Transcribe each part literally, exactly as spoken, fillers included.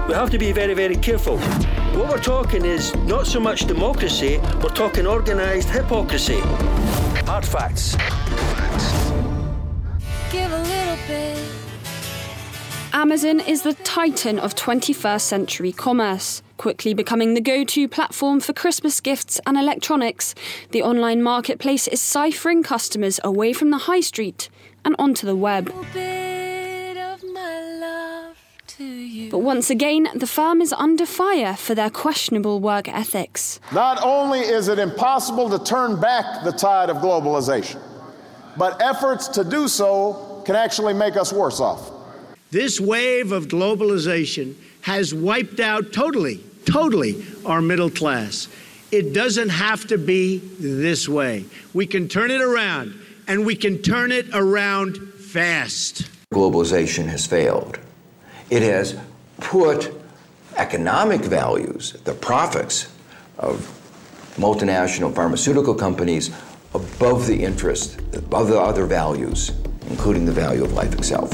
we have to be very, very careful. What we're talking is not so much democracy, we're talking organised hypocrisy. Hard facts. Give a little bit. Amazon is the titan of twenty-first century commerce. Quickly becoming the go-to platform for Christmas gifts and electronics, the online marketplace is ciphering customers away from the high street and onto the web. But once again, the firm is under fire for their questionable work ethics. Not only is it impossible to turn back the tide of globalization, but efforts to do so can actually make us worse off. This wave of globalization has wiped out totally, totally our middle class. It doesn't have to be this way. We can turn it around, and we can turn it around fast. Globalization has failed. It has put economic values, the profits of multinational pharmaceutical companies above the interest, above the other values, including the value of life itself.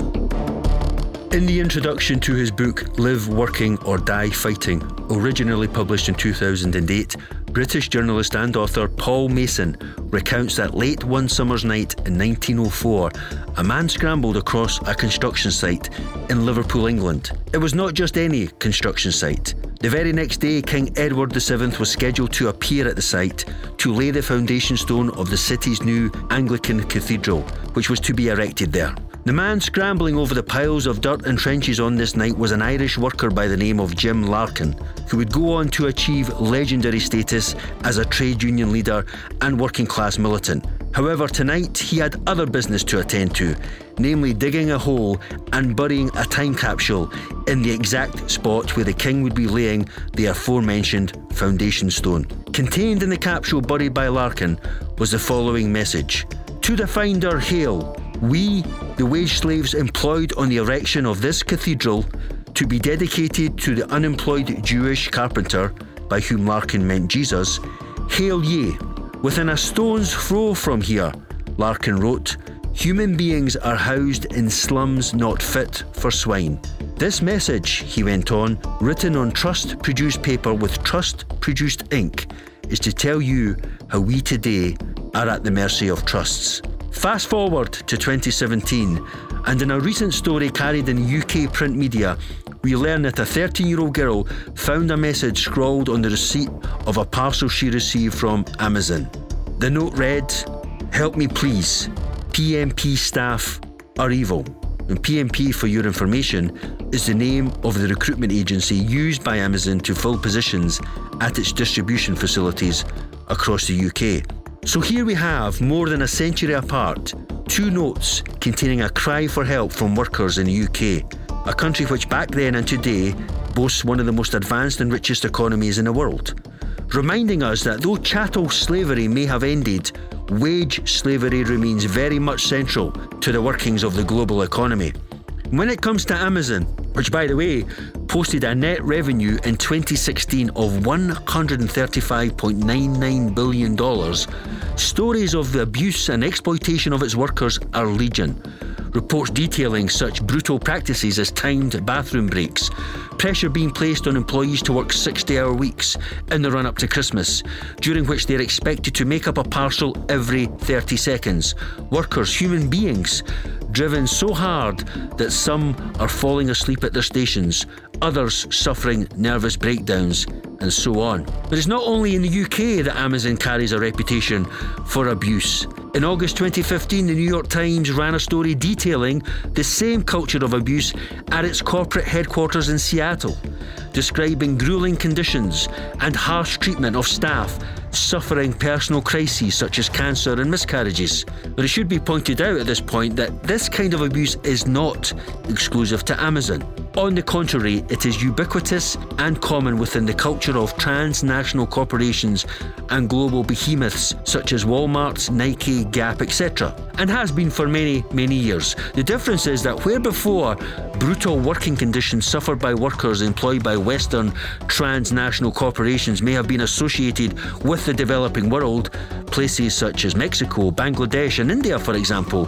In the introduction to his book, Live Working or Die Fighting, originally published in two thousand eight, British journalist and author Paul Mason recounts that late one summer's night in nineteen oh four, a man scrambled across a construction site in Liverpool, England. It was not just any construction site. The very next day, King Edward the seventh was scheduled to appear at the site to lay the foundation stone of the city's new Anglican cathedral, which was to be erected there. The man scrambling over the piles of dirt and trenches on this night was an Irish worker by the name of Jim Larkin, who would go on to achieve legendary status as a trade union leader and working class militant. However, tonight he had other business to attend to, namely digging a hole and burying a time capsule in the exact spot where the king would be laying the aforementioned foundation stone. Contained in the capsule buried by Larkin was the following message: "To the finder, hail. We, the wage slaves employed on the erection of this cathedral, to be dedicated to the unemployed Jewish carpenter, by whom Larkin meant Jesus, hail ye. Within a stone's throw from here," Larkin wrote, "human beings are housed in slums not fit for swine." This message, he went on, written on trust-produced paper with trust-produced ink, is to tell you how we today are at the mercy of trusts. Fast forward to twenty seventeen, and in a recent story carried in U K print media, we learn that a thirteen-year-old girl found a message scrawled on the receipt of a parcel she received from Amazon. The note read, "Help me please. P M P staff are evil." And P M P, for your information, is the name of the recruitment agency used by Amazon to fill positions at its distribution facilities across the U K. So here we have, more than a century apart, two notes containing a cry for help from workers in the U K, a country which back then and today boasts one of the most advanced and richest economies in the world, reminding us that though chattel slavery may have ended, wage slavery remains very much central to the workings of the global economy. When it comes to Amazon, which by the way posted a net revenue in twenty sixteen of one hundred thirty-five point nine nine billion dollars, stories of the abuse and exploitation of its workers are legion. Reports detailing such brutal practices as timed bathroom breaks, pressure being placed on employees to work sixty-hour weeks in the run-up to Christmas, during which they are expected to make up a parcel every thirty seconds. Workers, human beings, driven so hard that some are falling asleep at their stations, others suffering nervous breakdowns, and so on. But it's not only in the U K that Amazon carries a reputation for abuse. In August twenty fifteen, the New York Times ran a story detailing the same culture of abuse at its corporate headquarters in Seattle, describing grueling conditions and harsh treatment of staff suffering personal crises such as cancer and miscarriages. But it should be pointed out at this point that this kind of abuse is not exclusive to Amazon. On the contrary, it is ubiquitous and common within the culture of transnational corporations and global behemoths such as Walmart, Nike, Gap, et cetera, and has been for many, many years. The difference is that where before brutal working conditions suffered by workers employed by Western transnational corporations may have been associated with the developing world, places such as Mexico, Bangladesh and India, for example,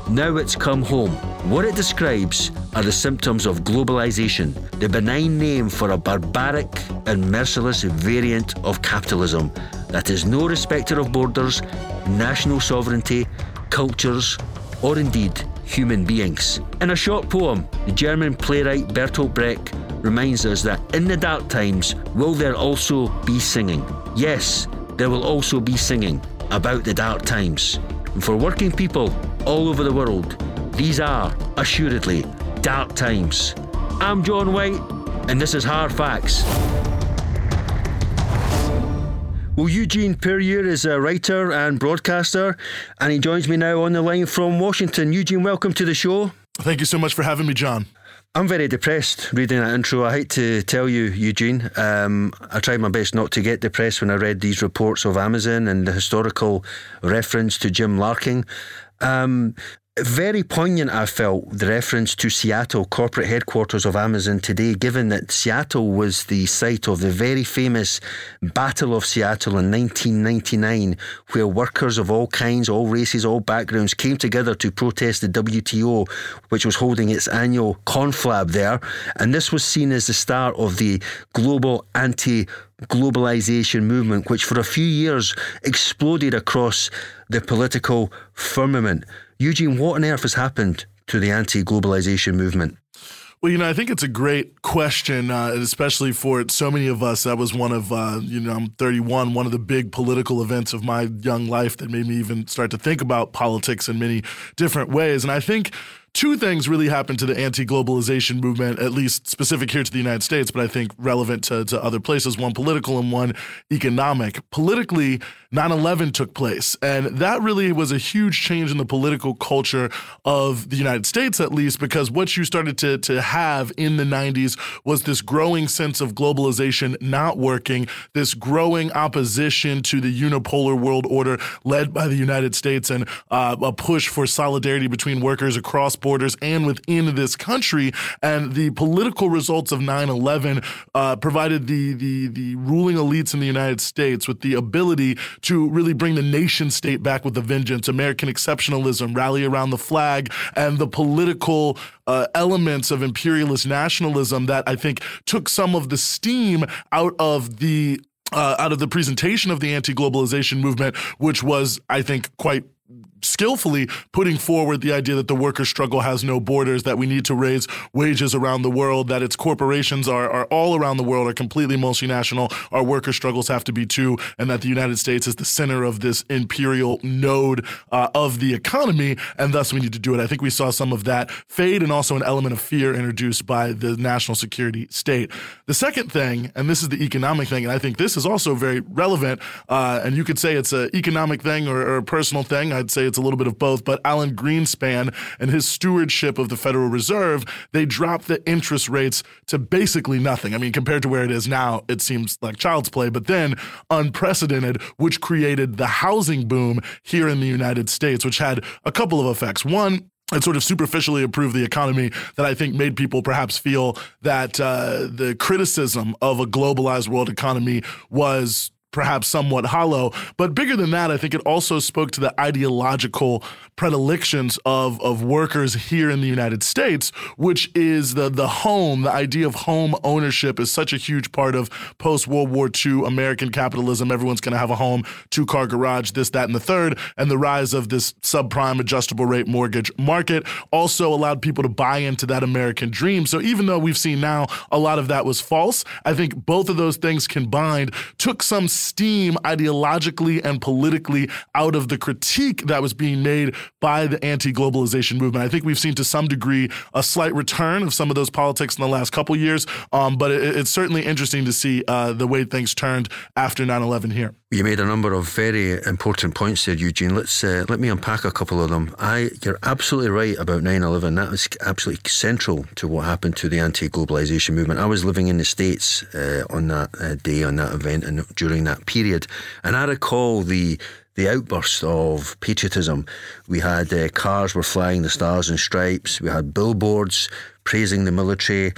Now it's come home. What it describes are the symptoms of globalization, the benign name for a barbaric and merciless variant of capitalism that is no respecter of borders, national sovereignty, cultures, or indeed human beings. In a short poem, the German playwright Bertolt Brecht reminds us that in the dark times will there also be singing. Yes, there will also be singing about the dark times. And for working people all over the world, these are assuredly dark times. I'm John White, and this is Hard Facts. Well, Eugene Puryear is a writer and broadcaster, and he joins me now on the line from Washington. Eugene, welcome to the show. Thank you so much for having me, John. I'm very depressed reading that intro. I hate to tell you, Eugene, um, I tried my best not to get depressed when I read these reports of Amazon and the historical reference to Jim Larking. Um, Very poignant, I felt, the reference to Seattle, corporate headquarters of Amazon today, given that Seattle was the site of the very famous Battle of Seattle in nineteen ninety-nine, where workers of all kinds, all races, all backgrounds came together to protest the W T O, which was holding its annual conflab there. And this was seen as the start of the global anti-globalization movement, which for a few years exploded across the political firmament. Eugene, what on earth has happened to the anti-globalization movement? Well, you know, I think it's a great question, uh, especially for so many of us. That was one of, uh, you know, I'm thirty-one, one of the big political events of my young life that made me even start to think about politics in many different ways. And I think two things really happened to the anti-globalization movement, at least specific here to the United States, but I think relevant to, to other places, one political and one economic. Politically, nine eleven took place, and that really was a huge change in the political culture of the United States, at least, because what you started to, to have in the nineties was this growing sense of globalization not working, this growing opposition to the unipolar world order led by the United States, and uh, a push for solidarity between workers across borders and within this country. And the political results of nine eleven uh, provided the, the, the ruling elites in the United States with the ability to really bring the nation state back with a vengeance, American exceptionalism, rally around the flag, and the political uh, elements of imperialist nationalism that I think took some of the steam out of the uh, out of the presentation of the anti-globalization movement, which was, I think, quite skillfully putting forward the idea that the worker struggle has no borders, that we need to raise wages around the world, that its corporations are, are all around the world, are completely multinational, our worker struggles have to be too, and that the United States is the center of this imperial node uh, of the economy, and thus we need to do it. I think we saw some of that fade, and also an element of fear introduced by the national security state. The second thing, and this is the economic thing, and I think this is also very relevant, uh, and you could say it's an economic thing or, or a personal thing. I'd say it's a little bit of both, but Alan Greenspan and his stewardship of the Federal Reserve, they dropped the interest rates to basically nothing. I mean, compared to where it is now, it seems like child's play, but then unprecedented, which created the housing boom here in the United States, which had a couple of effects. One, it sort of superficially improved the economy that I think made people perhaps feel that uh, the criticism of a globalized world economy was perhaps somewhat hollow. But bigger than that, I think it also spoke to the ideological predilections of, of workers here in the United States, which is the, the home, the idea of home ownership is such a huge part of post-World War Two American capitalism. Everyone's going to have a home, two-car garage, this, that, and the third. And the rise of this subprime adjustable rate mortgage market also allowed people to buy into that American dream. So even though we've seen now a lot of that was false, I think both of those things combined took some steam ideologically and politically out of the critique that was being made by the anti-globalization movement. I think we've seen to some degree a slight return of some of those politics in the last couple years, um, but it, it's certainly interesting to see uh, the way things turned after nine eleven here. You made a number of very important points there, Eugene. Let's uh, let me unpack a couple of them. I, you're absolutely right about nine eleven. That was absolutely central to what happened to the anti-globalization movement. I was living in the States uh, on that uh, day, on that event, and during that period, and I recall the the outburst of patriotism. We had uh, cars were flying the stars and stripes. We had billboards praising the military.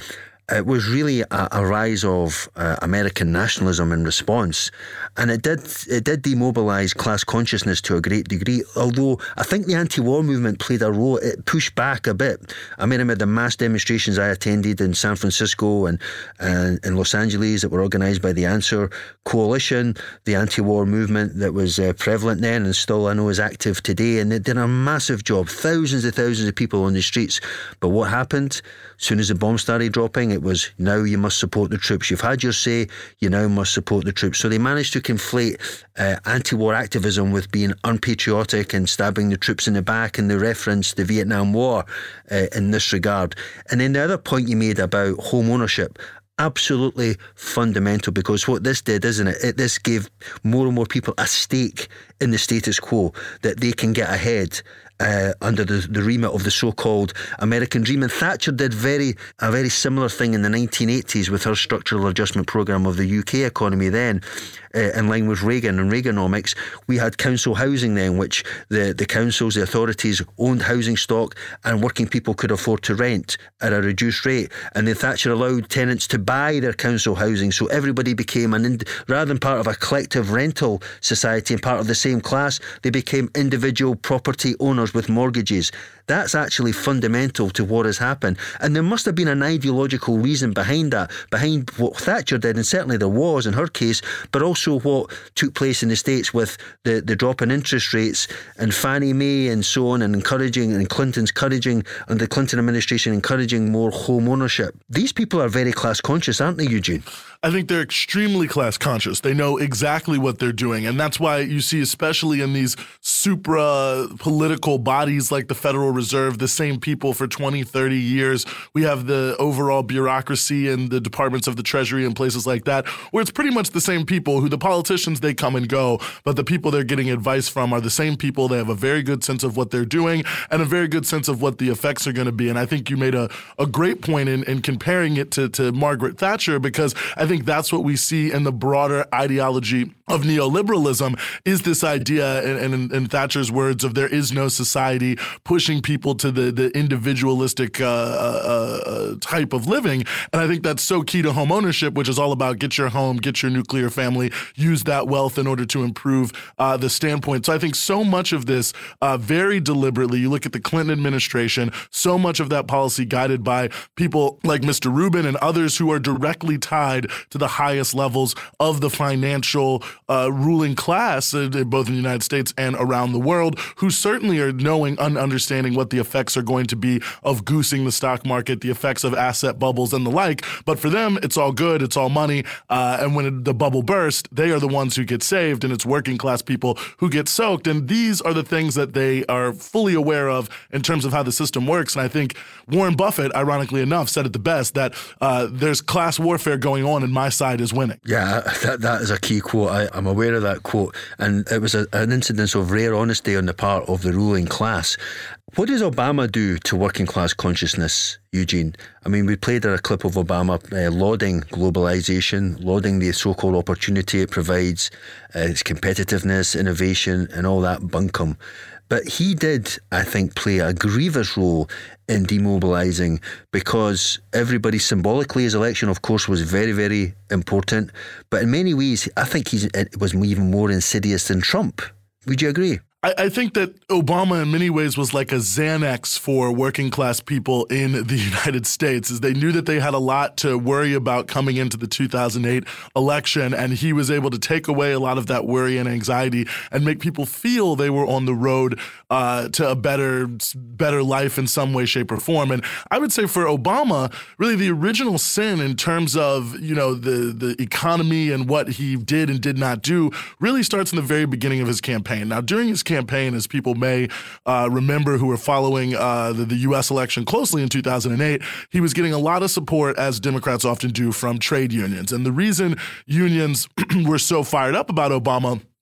it was really a, a rise of uh, American nationalism in response. And it did it did demobilise class consciousness to a great degree, although I think the anti-war movement played a role. It pushed back a bit. I mean, I remember the mass demonstrations I attended in San Francisco and, and in Los Angeles that were organised by the Answer Coalition, the anti-war movement that was uh, prevalent then and still I know is active today, and they did a massive job, thousands and thousands of people on the streets. But what happened? As soon as the bombs started dropping, it was, now you must support the troops. You've had your say, you now must support the troops. So they managed to conflate uh, anti-war activism with being unpatriotic and stabbing the troops in the back, and they referenced the Vietnam War uh, in this regard. And then the other point you made about home ownership, absolutely fundamental, because what this did, isn't it, it this gave more and more people a stake in the status quo, that they can get ahead Uh, under the, the remit of the so-called American dream. And Thatcher did very a very similar thing in the nineteen eighties with her structural adjustment programme of the U K economy then, uh, in line with Reagan and Reaganomics. We had council housing then, which the, the councils, the authorities owned housing stock, and working people could afford to rent at a reduced rate. And then Thatcher allowed tenants to buy their council housing, so everybody became, an ind- rather than part of a collective rental society and part of the same class, they became individual property owners with mortgages. That's actually fundamental to what has happened. And there must have been an ideological reason behind that, behind what Thatcher did, and certainly there was in her case, but also what took place in the States with the, the drop in interest rates and Fannie Mae and so on, and encouraging, and Clinton's encouraging, and the Clinton administration encouraging more home ownership. These people are very class conscious, aren't they, Eugene? I think they're extremely class conscious. They know exactly what they're doing. And that's why you see, especially in these supra political bodies like the Federal Reserve, the same people for twenty, thirty years. We have the overall bureaucracy and the departments of the Treasury and places like that, where it's pretty much the same people who the politicians, they come and go, but the people they're getting advice from are the same people. They have a very good sense of what they're doing and a very good sense of what the effects are going to be. And I think you made a, a great point in, in comparing it to, to Margaret Thatcher, because I think that's what we see in the broader ideology of neoliberalism, is this idea, and in, in Thatcher's words, of there is no society, pushing people to the, the individualistic uh, uh, type of living. And I think that's so key to home ownership, which is all about get your home, get your nuclear family, use that wealth in order to improve uh, the standpoint. So I think so much of this uh, very deliberately, you look at the Clinton administration, so much of that policy guided by people like Mister Rubin and others who are directly tied to the highest levels of the financial uh, ruling class, uh, both in the United States and around the world, who certainly are knowing and understanding what the effects are going to be of goosing the stock market, the effects of asset bubbles and the like. But for them, it's all good, it's all money. Uh, and when it, the bubble bursts, they are the ones who get saved, and it's working class people who get soaked. And these are the things that they are fully aware of in terms of how the system works. And I think Warren Buffett, ironically enough, said it the best, that uh, there's class warfare going on and my side is winning. Yeah, that that is a key quote. I, I'm aware of that quote. And it was a, an incidence of rare honesty on the part of the ruling class. What does Obama do to working class consciousness, Eugene? I mean, we played a clip of Obama uh, lauding globalization, lauding the so-called opportunity it provides, uh, its competitiveness, innovation, and all that bunkum. But he did, I think, play a grievous role in demobilising, because everybody symbolically, his election, of course, was very, very important. But in many ways, I think he's, it was even more insidious than Trump. Would you agree? I, I think that Obama in many ways was like a Xanax for working class people in the United States, as they knew that they had a lot to worry about coming into the two thousand eight election, and he was able to take away a lot of that worry and anxiety and make people feel they were on the road uh, to a better, better life in some way, shape, or form. And I would say for Obama, really the original sin in terms of, you know, the, the economy and what he did and did not do really starts in the very beginning of his campaign. Now, during his campaign, as people may uh, remember who were following uh, the, the U S election closely in two thousand eight, he was getting a lot of support, as Democrats often do, from trade unions. And the reason unions were so fired up about Obama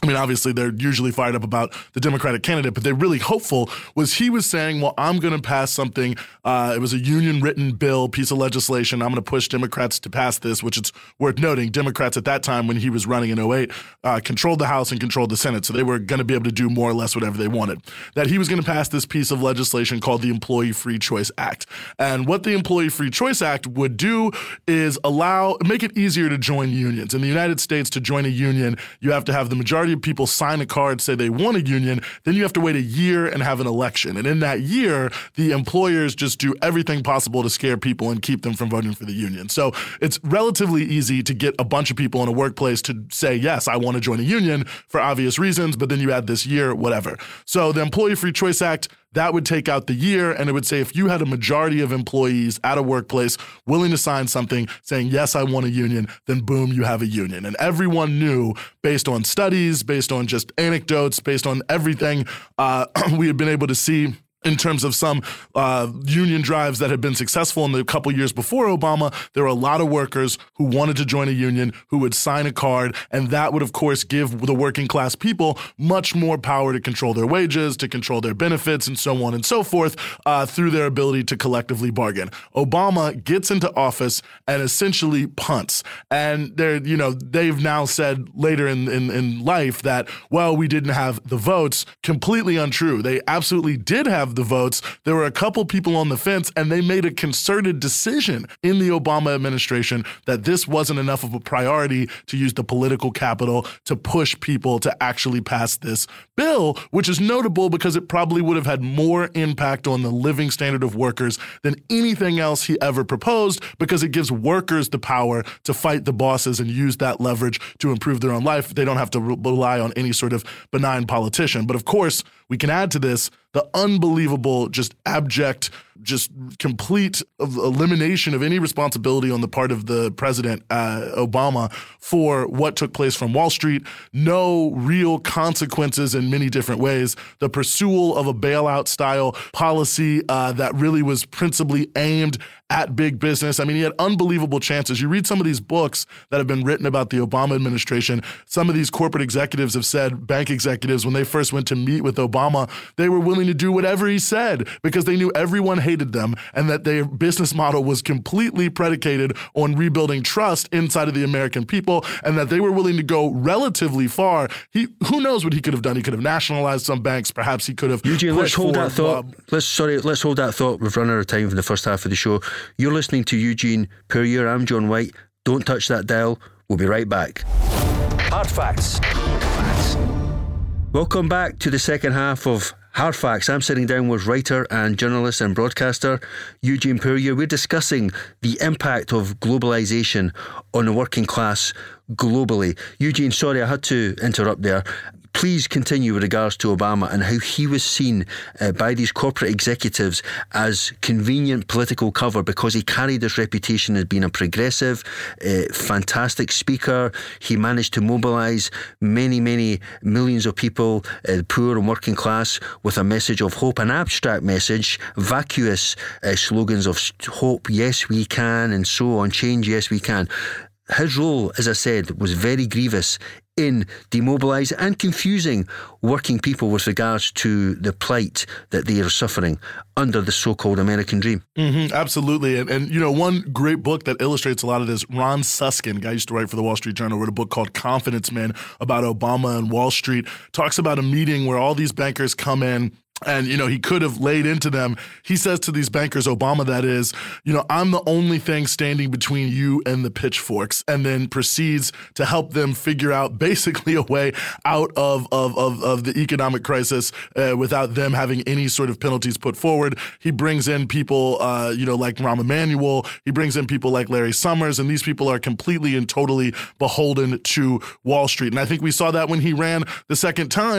I mean, obviously, they're usually fired up about the Democratic candidate, but they're really hopeful, was he was saying, well, I'm going to pass something. Uh, it was a union-written bill, piece of legislation. I'm going to push Democrats to pass this, which it's worth noting. Democrats at that time, when he was running in oh eight, uh, controlled the House and controlled the Senate, so they were going to be able to do more or less whatever they wanted. That he was going to pass this piece of legislation called the Employee Free Choice Act. And what the Employee Free Choice Act would do is allow, make it easier to join unions. In the United States, to join a union, you have to have the majority of people sign a card, say they want a union, then you have to wait a year and have an election. And in that year, the employers just do everything possible to scare people and keep them from voting for the union. So it's relatively easy to get a bunch of people in a workplace to say, yes, I want to join a union for obvious reasons, but then you add this year, whatever. So the Employee Free Choice Act, that would take out the year, and it would say if you had a majority of employees at a workplace willing to sign something saying, yes, I want a union, then boom, you have a union. And everyone knew, based on studies, based on just anecdotes, based on everything uh, we had been able to see in terms of some uh, union drives that had been successful in the couple years before Obama. There were a lot of workers who wanted to join a union, who would sign a card, and that would, of course, give the working class people much more power to control their wages, to control their benefits, and so on and so forth, uh, through their ability to collectively bargain. Obama gets into office and essentially punts. And they're, you know, they've now said later in, in, in life that, well, we didn't have the votes. Completely untrue. They absolutely did have the votes. There were a couple people on the fence, and they made a concerted decision in the Obama administration that this wasn't enough of a priority to use the political capital to push people to actually pass this bill, which is notable because it probably would have had more impact on the living standard of workers than anything else he ever proposed, because it gives workers the power to fight the bosses and use that leverage to improve their own life. They don't have to rely on any sort of benign politician. But of course, we can add to this the unbelievable, just abject, just complete elimination of any responsibility on the part of the president, uh, Obama, for what took place from Wall Street. No real consequences in many different ways. The pursuit of a bailout-style policy uh, that really was principally aimed at big business. I mean, he had unbelievable chances. You read some of these books that have been written about the Obama administration. Some of these corporate executives have said, bank executives, when they first went to meet with Obama, they were willing to do whatever he said because they knew everyone hated them and that their business model was completely predicated on rebuilding trust inside of the American people, and that they were willing to go relatively far. He, who knows what he could have done? He could have nationalized some banks. Perhaps he could have. Eugene, let's hold for, that thought. Uh, let's sorry, let's hold that thought. We've run out of time for the first half of the show. You're listening to Eugene Puryear. I'm John White. Don't touch that dial. We'll be right back. Hard Facts. Facts. Welcome back to the second half of Hard Facts. I'm sitting down with writer and journalist and broadcaster Eugene Puryear. We're discussing the impact of globalisation on the working class globally. Eugene, sorry, I had to interrupt there. Please continue with regards to Obama and how he was seen uh, by these corporate executives as convenient political cover because he carried this reputation as being a progressive, uh, fantastic speaker. He managed to mobilise many, many millions of people, uh, poor and working class, with a message of hope, an abstract message, vacuous uh, slogans of hope, yes we can, and so on, change, yes we can. His role, as I said, was very grievous in demobilising and confusing working people with regards to the plight that they are suffering under the so-called American dream. Mm-hmm, absolutely. And, and, you know, one great book that illustrates a lot of this, Ron Suskind, guy used to write for the Wall Street Journal, wrote a book called Confidence Man about Obama and Wall Street, talks about a meeting where all these bankers come in. And, you know, he could have laid into them. He says to these bankers, Obama, that is, you know, I'm the only thing standing between you and the pitchforks, and then proceeds to help them figure out basically a way out of of of, of the economic crisis uh, without them having any sort of penalties put forward. He brings in people, uh, you know, like Rahm Emanuel. He brings in people like Larry Summers, and these people are completely and totally beholden to Wall Street. And I think we saw that when he ran the second time.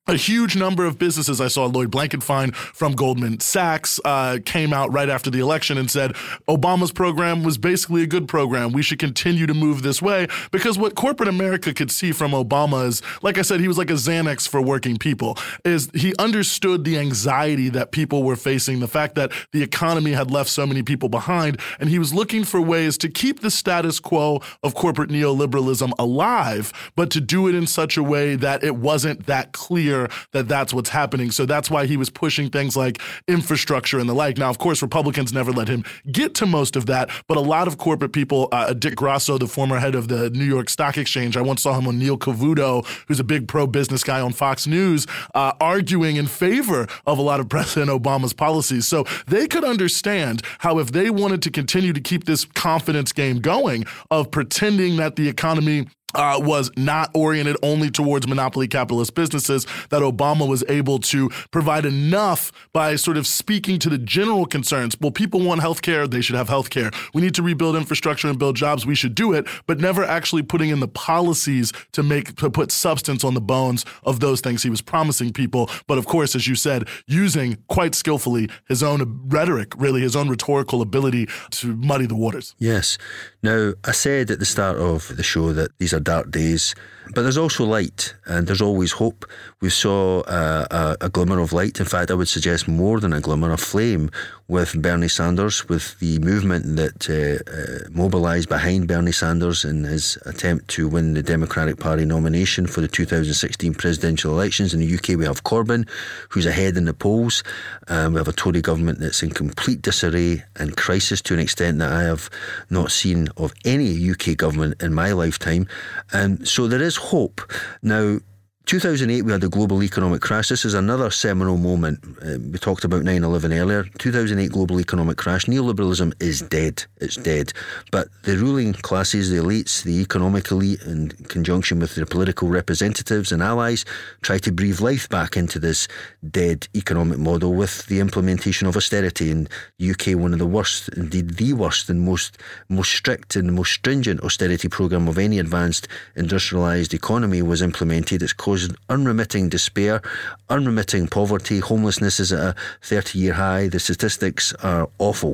a huge number of businesses. I saw Lloyd Blankfein from Goldman Sachs uh, came out right after the election and said Obama's program was basically a good program. We should continue to move this way, because what corporate America could see from Obama is, like I said, he was like a Xanax for working people, is he understood the anxiety that people were facing, the fact that the economy had left so many people behind, and he was looking for ways to keep the status quo of corporate neoliberalism alive, but to do it in such a way that it wasn't that clear that that's what's happening. So that's why he was pushing things like infrastructure and the like. Now, of course, Republicans never let him get to most of that, but a lot of corporate people, uh, Dick Grasso, the former head of the New York Stock Exchange, I once saw him on Neil Cavuto, who's a big pro-business guy on Fox News, uh, arguing in favor of a lot of President Obama's policies. So they could understand how if they wanted to continue to keep this confidence game going of pretending that the economy Uh, was not oriented only towards monopoly capitalist businesses, that Obama was able to provide enough by sort of speaking to the general concerns. Well, people want health care, they should have health care. We need to rebuild infrastructure and build jobs, we should do it, but never actually putting in the policies to make to put substance on the bones of those things he was promising people. But of course, as you said, using quite skillfully his own rhetoric, really his own rhetorical ability to muddy the waters. Yes. Now, I said at the start of the show that these are dark days, but there's also light, and there's always hope. We saw uh, a, a glimmer of light. In fact, I would suggest more than a glimmer, a flame, with Bernie Sanders, with the movement that uh, uh, mobilised behind Bernie Sanders in his attempt to win the Democratic Party nomination for the two thousand sixteen presidential elections. In the U K, we have Corbyn, who's ahead in the polls. Um, we have a Tory government that's in complete disarray and crisis to an extent that I have not seen of any U K government in my lifetime. And so there is hope. Now, two thousand eight, we had the global economic crash. This is another seminal moment. Uh, we talked about nine eleven earlier. two thousand eight global economic crash. Neoliberalism is dead. It's dead. But the ruling classes, the elites, the economic elite, in conjunction with their political representatives and allies, try to breathe life back into this dead economic model with the implementation of austerity. In the U K, one of the worst, indeed the worst and most, most strict and most stringent austerity programme of any advanced industrialised economy was implemented. It's caused unremitting despair, unremitting poverty. Homelessness is at a thirty-year high. The statistics are awful.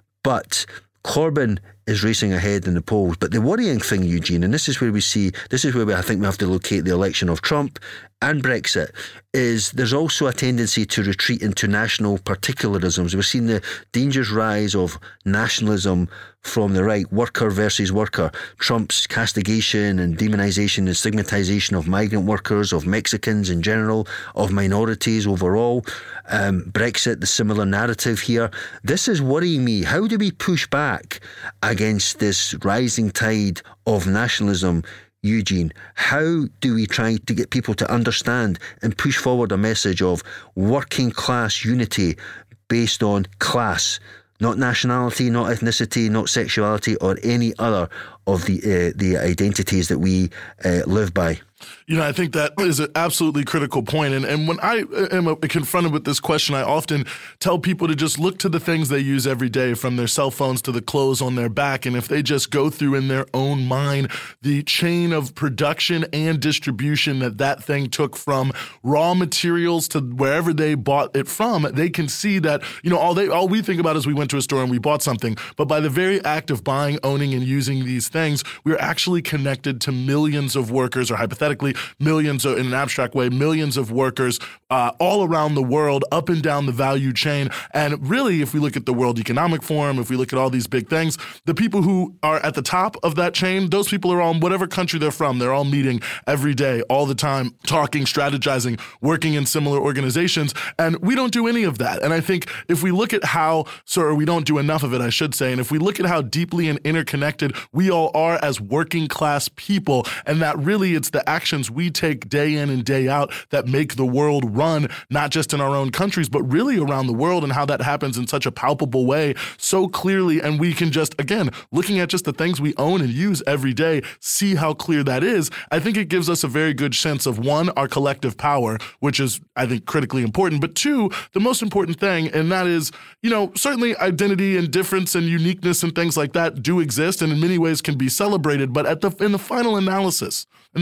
But Corbyn is racing ahead in the polls. But the worrying thing, Eugene, and this is where we see, this is where we, I think we have to locate the election of Trump and Brexit, is there's also a tendency to retreat into national particularisms. We're seeing the dangerous rise of nationalism from the right, worker versus worker. Trump's castigation and demonisation and stigmatisation of migrant workers, of Mexicans in general, of minorities overall. Um, Brexit, the similar narrative here. This is worrying me. How do we push back against this rising tide of nationalism, Eugene? How do we try to get people to understand and push forward a message of working class unity based on class, not nationality, not ethnicity, not sexuality, or any other of the uh, the identities that we uh, live by? You know, I think that is an absolutely critical point. And, and when I am confronted with this question, I often tell people to just look to the things they use every day, from their cell phones to the clothes on their back. And if they just go through in their own mind the chain of production and distribution that that thing took from raw materials to wherever they bought it from, they can see that, you know, all they all we think about is we went to a store and we bought something. But by the very act of buying, owning, and using these things, we're actually connected to millions of workers, or hypothetically, millions of, in an abstract way, millions of workers uh, all around the world, up and down the value chain. And really, if we look at the World Economic Forum, if we look at all these big things, the people who are at the top of that chain, those people are all in whatever country they're from. They're all meeting every day, all the time, talking, strategizing, working in similar organizations. And we don't do any of that. And I think if we look at how, so we don't do enough of it, I should say, and if we look at how deeply and interconnected we all are as working class people, and that really it's the actions we take day in and day out that make the world run, not just in our own countries, but really around the world, and how that happens in such a palpable way so clearly. And we can just, again, looking at just the things we own and use every day, see how clear that is. I think it gives us a very good sense of, one, our collective power, which is, I think, critically important, but two, the most important thing, and that is, you know, certainly identity and difference and uniqueness and things like that do exist and in many ways can be celebrated, but at the in the final analysis, in the final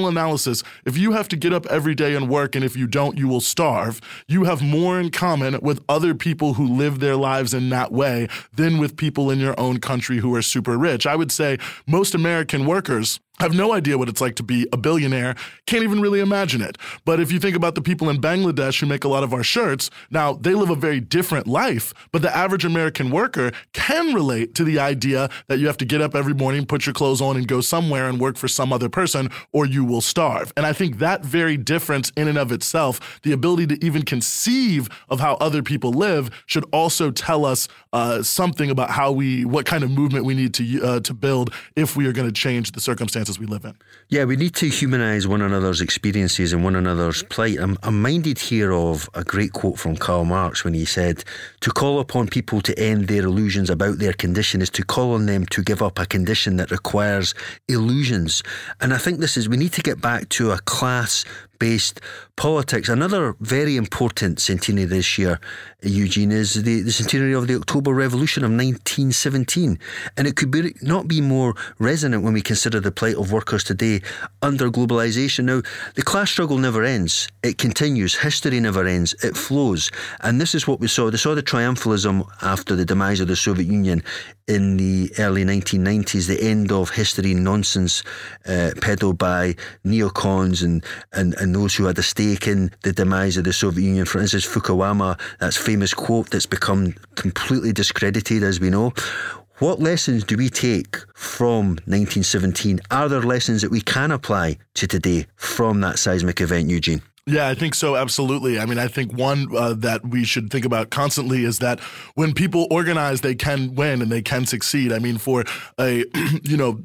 analysis, if you have to get up every day and work, and if you don't, you will starve, you have more in common with other people who live their lives in that way than with people in your own country who are super rich. I would say most American workers have no idea what it's like to be a billionaire, can't even really imagine it. But if you think about the people in Bangladesh who make a lot of our shirts, now they live a very different life, but the average American worker can relate to the idea that you have to get up every morning, put your clothes on, and go somewhere and work for some other person, or you will starve. And I think that very difference in and of itself, the ability to even conceive of how other people live, should also tell us uh, something about how we, what kind of movement we need to uh, to build if we are going to change the circumstances we live in. Yeah, we need to humanise one another's experiences and one another's plight. I'm, I'm minded here of a great quote from Karl Marx when he said, "To call upon people to end their illusions about their condition is to call on them to give up a condition that requires illusions." And I think this is, we need to get back to a class-based politics. Another very important centenary this year, Eugene, is the, the centenary of the October Revolution of nineteen seventeen. And it could be, not be more resonant when we consider the plight of workers today under globalisation. Now, the class struggle never ends. It continues. History never ends. It flows. And this is what we saw. They saw the triumphalism after the demise of the Soviet Union in the early nineteen nineties, the end of history nonsense uh, peddled by neocons and, and, and those who had a stake in the demise of the Soviet Union. For instance, Fukushima, that's famous quote that's become completely discredited, as we know. What lessons do we take from nineteen seventeen? Are there lessons that we can apply to today from that seismic event, Eugene? Yeah, I think so. Absolutely. I mean, I think one uh, that we should think about constantly is that when people organize, they can win and they can succeed. I mean, for a, you know,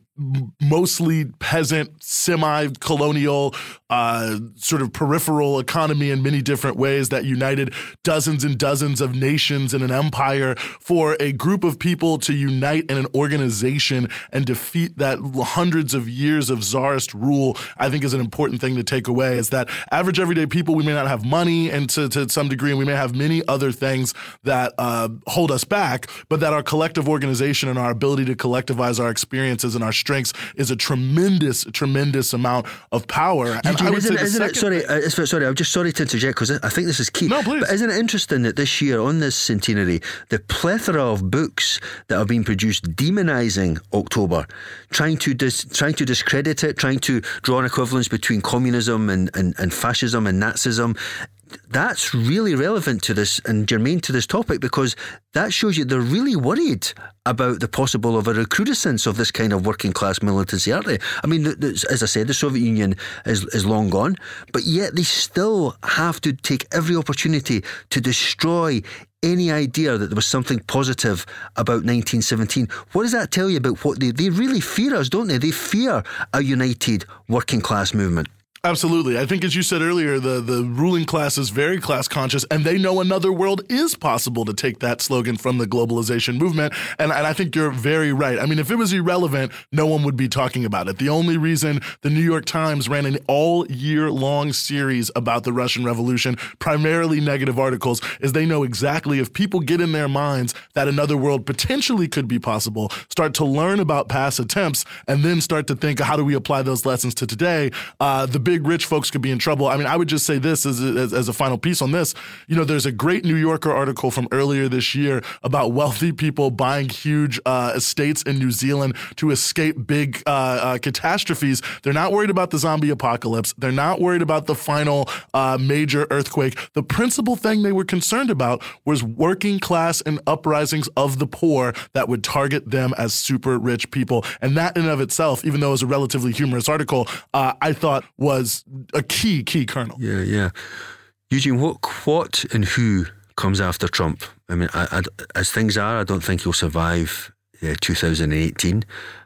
mostly peasant, semi-colonial, uh, sort of peripheral economy in many different ways that united dozens and dozens of nations in an empire, for a group of people to unite in an organization and defeat that hundreds of years of czarist rule, I think is an important thing to take away, is that average everyday people, we may not have money and to, to some degree, and we may have many other things that uh, hold us back, but that our collective organization and our ability to collectivize our experiences and our strengths is a tremendous, tremendous amount of power. And Eugene, I would isn't, say isn't it, sorry, uh, sorry, I'm just sorry to interject because I think this is key. No, please. But isn't it interesting that this year on this centenary, the plethora of books that have been produced demonising October, trying to dis, trying to discredit it, trying to draw an equivalence between communism and, and, and fascism and Nazism, that's really relevant to this and germane to this topic, because that shows you they're really worried about the possible of a recrudescence of this kind of working class militancy, aren't they? I mean, the, the, as I said, the Soviet Union is, is long gone, but yet they still have to take every opportunity to destroy any idea that there was something positive about nineteen seventeen. What does that tell you about what they, they really fear us, don't they? They fear a united working class movement. Absolutely. I think, as you said earlier, the, the ruling class is very class conscious, and they know another world is possible, to take that slogan from the globalization movement. And, and I think you're very right. I mean, if it was irrelevant, no one would be talking about it. The only reason the New York Times ran an all year long series about the Russian Revolution, primarily negative articles, is they know exactly if people get in their minds that another world potentially could be possible, start to learn about past attempts, and then start to think, how do we apply those lessons to today? Uh, the big rich folks could be in trouble. I mean, I would just say this as a, as, as a final piece on this. You know, there's a great New Yorker article from earlier this year about wealthy people buying huge uh, estates in New Zealand to escape big uh, uh, catastrophes. They're not worried about the zombie apocalypse. They're not worried about the final uh, major earthquake. The principal thing they were concerned about was working class and uprisings of the poor that would target them as super rich people. And that in and of itself, even though it was a relatively humorous article, uh, I thought was a key, key kernel. Yeah, yeah. Eugene, what, what and who comes after Trump? I mean, I, I, as things are, I don't think he'll survive uh, two thousand eighteen.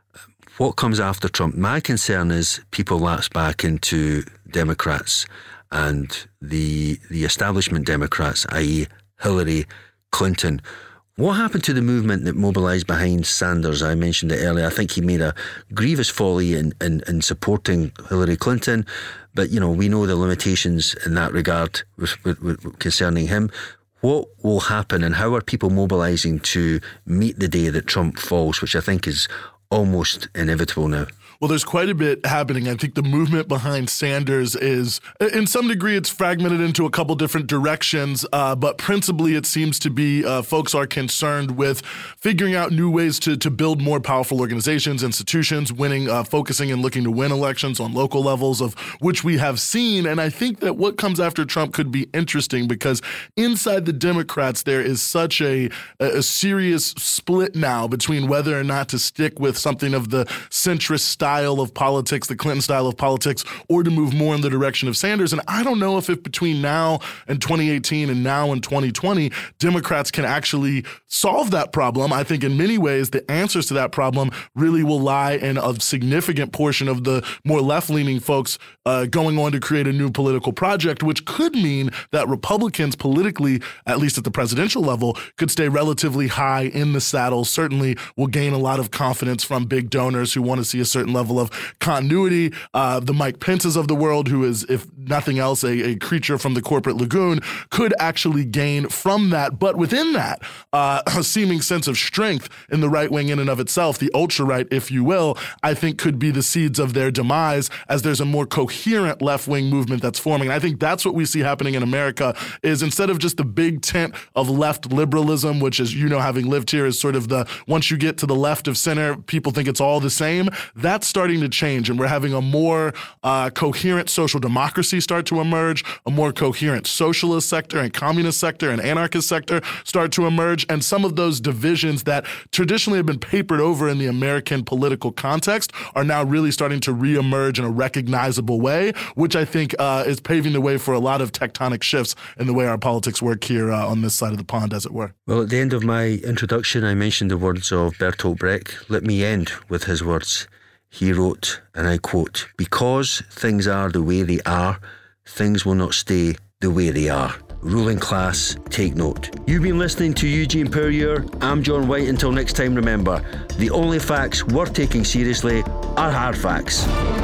What comes after Trump? My concern is people lapse back into Democrats and the the establishment Democrats, that is. Hillary Clinton. What happened to the movement that mobilised behind Sanders? I mentioned it earlier. I think he made a grievous folly in, in, in supporting Hillary Clinton, but, you know, we know the limitations in that regard with, with, with concerning him. What will happen, and how are people mobilising to meet the day that Trump falls, which I think is almost inevitable now? Well, there's quite a bit happening. I think the movement behind Sanders is, in some degree, it's fragmented into a couple different directions, uh, but principally it seems to be uh, folks are concerned with figuring out new ways to, to build more powerful organizations, institutions, winning, uh, focusing and looking to win elections on local levels, of which we have seen. And I think that what comes after Trump could be interesting, because inside the Democrats, there is such a, a serious split now between whether or not to stick with something of the centrist style of politics, the Clinton style of politics, or to move more in the direction of Sanders. And I don't know if, if between now and twenty eighteen and now in twenty twenty, Democrats can actually solve that problem. I think in many ways, the answers to that problem really will lie in a significant portion of the more left-leaning folks uh, going on to create a new political project, which could mean that Republicans politically, at least at the presidential level, could stay relatively high in the saddle, certainly will gain a lot of confidence from big donors who want to see a certain level of continuity. Uh, the Mike Pences of the world, who is, if nothing else, a, a creature from the corporate lagoon, could actually gain from that. But within that, uh, a seeming sense of strength in the right wing in and of itself, the ultra-right, if you will, I think could be the seeds of their demise, as there's a more coherent left-wing movement that's forming. And I think that's what we see happening in America, is instead of just the big tent of left liberalism, which is, you know, having lived here, is sort of the, once you get to the left of center, people think it's all the same. That's starting to change, and we're having a more uh, coherent social democracy start to emerge, a more coherent socialist sector and communist sector and anarchist sector start to emerge, and some of those divisions that traditionally have been papered over in the American political context are now really starting to reemerge in a recognizable way, which I think uh, is paving the way for a lot of tectonic shifts in the way our politics work here uh, on this side of the pond, as it were. Well, at the end of my introduction, I mentioned the words of Bertolt Brecht. Let me end with his words. He wrote, and I quote, "Because things are the way they are, things will not stay the way they are. Ruling class, take note." You've been listening to Eugene Puryear. I'm John White. Until next time, remember, the only facts worth taking seriously are hard facts.